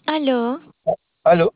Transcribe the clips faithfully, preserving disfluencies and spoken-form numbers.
Aló, Aló,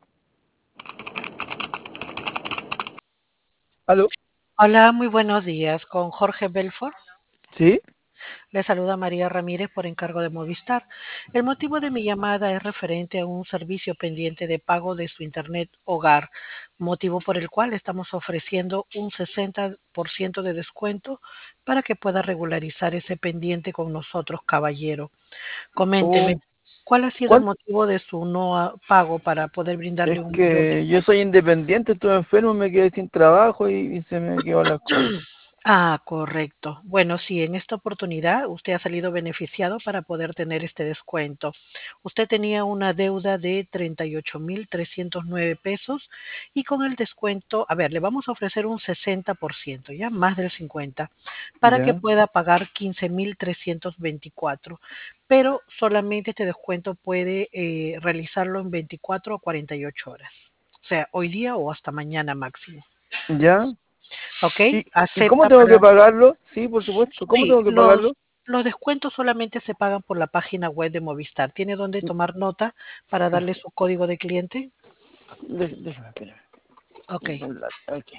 aló, Hola, muy buenos días. Con Jorge Belfort. ¿sí? Le saluda María Ramírez por encargo de Movistar. El motivo de mi llamada es referente a un servicio pendiente de pago de su Internet hogar, motivo por el cual estamos ofreciendo un sesenta por ciento de descuento para que pueda regularizar ese pendiente con nosotros, caballero. Coménteme, Oh, ¿cuál ha sido el ¿cuál? motivo de su no ah, pago para poder brindarle Es un mayor que yo descuento? soy independiente, estuve enfermo, me quedé sin trabajo y, y se me quedó las cosas. Ah, correcto. Bueno, sí, en esta oportunidad usted ha salido beneficiado para poder tener este descuento. Usted tenía una deuda de treinta y ocho mil trescientos nueve pesos y con el descuento, a ver, le vamos a ofrecer un sesenta por ciento, ya más del cincuenta, para que ¿Ya? pueda pagar quince mil trescientos veinticuatro. Pero solamente este descuento puede eh, realizarlo en veinticuatro o cuarenta y ocho horas. O sea, hoy día o hasta mañana máximo. ¿Ya? ¿Ok? ¿Y, y cómo Acepta tengo que pagar. pagarlo? Sí, por supuesto, ¿cómo Sí, tengo que los, pagarlo? los descuentos solamente se pagan por la página web de Movistar. ¿Tiene dónde tomar nota para darle su código de cliente? De- déjame, espérame. Ok, Tengo un lápiz, aquí.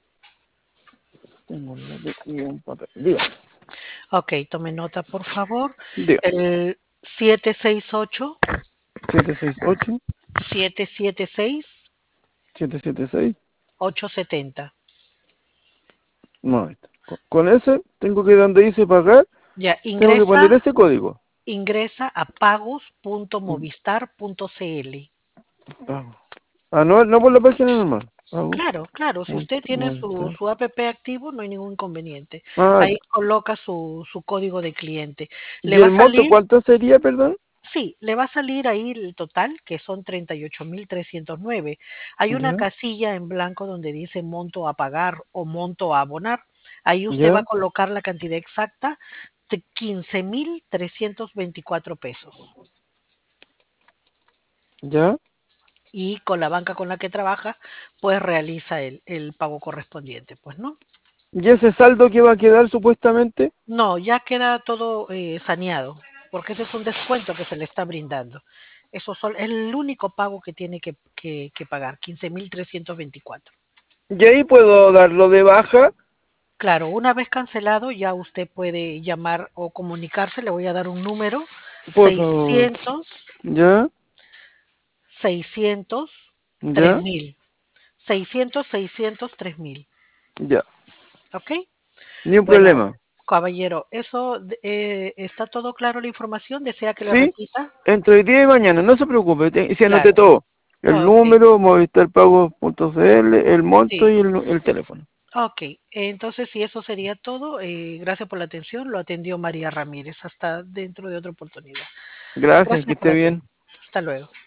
Tengo un lápiz y un papel. Diga, ok, tome nota por favor. diga. El siete seis ocho, siete seis ocho, siete siete seis, siete siete seis. ocho siete cero. Un momento. Con, con ese tengo que ir donde dice pagar, Ya, tengo que poner ingresa, ese código. ingresa a pagos.movistar.cl. Pago. Ah, no, no por la página normal. Pago. Claro, claro, si usted tiene su, Movistar. su app activo, no hay ningún inconveniente. Ah, Ahí ya. coloca su, su código de cliente. Le ¿Y va a el monto salir, cuánto sería, perdón? sí, le va a salir ahí el total, que son treinta y ocho mil trescientos nueve. Hay una Ya, casilla en blanco donde dice monto a pagar o monto a abonar. Ahí usted va a ya, colocar la cantidad exacta de quince mil trescientos veinticuatro pesos. ya. Y con la banca con la que trabaja, pues realiza el, el pago correspondiente, pues, ¿no? ¿Y ese saldo que va a quedar supuestamente? No, ya queda todo eh, saneado, porque ese es un descuento que se le está brindando. Eso sol- es el único pago que tiene que, que- que pagar, quince mil trescientos veinticuatro. Y ahí puedo darlo de baja, Claro, una vez cancelado ya usted puede llamar o comunicarse, le voy a dar un número, por favor. seiscientos, Ya, seiscientos, tres ya, mil, seiscientos, seiscientos, tres mil. ya. ¿Ok? Ni un Bueno, problema. caballero, ¿eso eh, está todo claro la información? ¿Desea que le Sí, repita? entre hoy día y mañana, no se preocupe, te- si anoté Claro. todo. El Ok, número, movistarpago.cl, el monto sí. y el, el teléfono. Ok, entonces si eso sería todo, eh, gracias por la atención. Lo atendió María Ramírez. Hasta dentro de otra oportunidad. Gracias, que Gracias por esté atender. bien. Hasta luego.